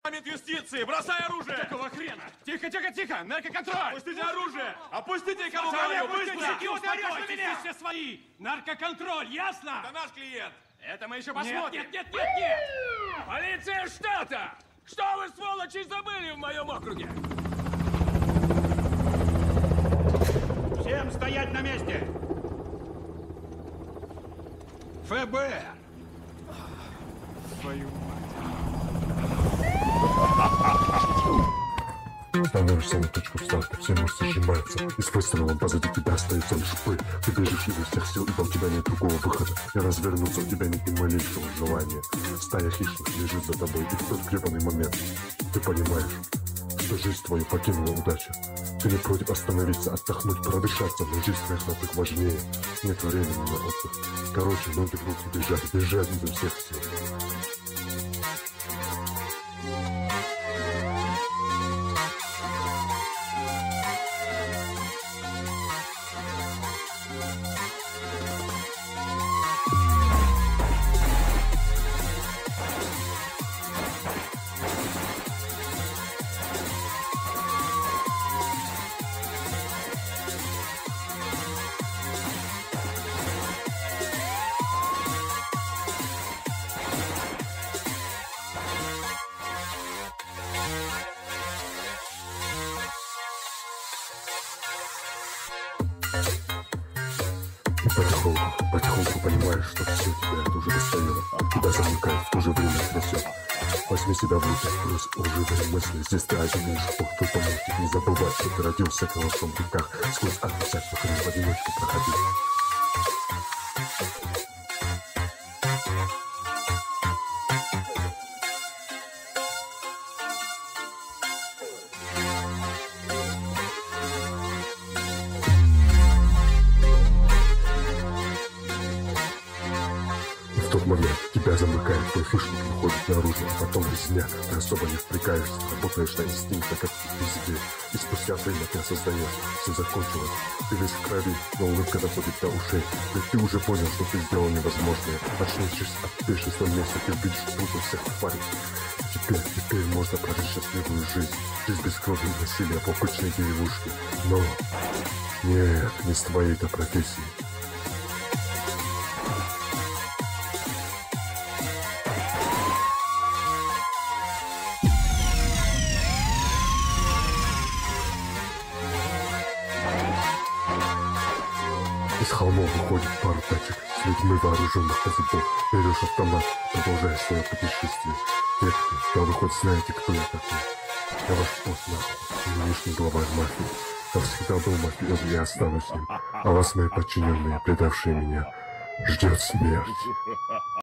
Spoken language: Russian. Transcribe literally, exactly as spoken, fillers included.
Департамент юстиции, бросай оружие! Какого хрена? Тихо, тихо, тихо! Наркоконтроль! Опустите оружие! Опустите, кому Пацаны, говорю! опустите! Быстро! Успокойтесь, здесь все свои! Наркоконтроль, ясно? Это наш клиент! Это мы еще посмотрим! Нет, нет, нет, нет! Полиция штата! Что вы, сволочи, забыли в моем округе? Всем стоять на месте! ФБР! Твою Становишься на точку старта, все мышцы сжимаются, и с выстрелом позади тебя остается лишь пыль. Ты бежишь изо всех сил, ибо у тебя нет другого выхода, и развернуться у тебя нет ни малейшего желания. Стая хищных лежит за тобой, и в тот гребаный момент ты понимаешь, что жизнь твою покинула удача. Ты не против остановиться, отдохнуть, продышаться, но жизнь твоих родных важнее. Нет времени на отдых. Короче, ноги в руки, бежать, бежать изо всех сил. И потихоньку, потихоньку понимаешь, что все тебя это уже достает. Тебя замыкает, в то же время трясет. Возьми себя в руки, плюс уживай мысли. Здесь ты один лишь Бог твой помощник. Не забывай, что ты родился в колосом веках. Сквозь ад всякую хрень в одиночку проходи. В тот момент тебя замыкает, твой хищник выходит наружу, а потом без дня ты особо не впрягаешься, работаешь на инстинктах, как везде, и спустя время ты осознаешь, все закончилось, ты весь в крови, но улыбка доходит до ушей, ведь ты уже понял, что ты сделал невозможное, очнувшись от бешенства места, ты видишь трупы всех тварей. Теперь, теперь можно прожить счастливую жизнь, жизнь без крови и насилия в обычной деревушке, но нет, не с твоей-то профессией. Из холмов выходит пару тачек с людьми, вооруженных по зубу. Берешь автомат, продолжаешь свое путешествие. Детки, да вы хоть знаете, кто я такой? Я ваш босс, нахуй, нынешний главарь мафии. Я всегда был мафиозом и останусь им. А вас, мои подчиненные, предавшие меня, ждет смерть.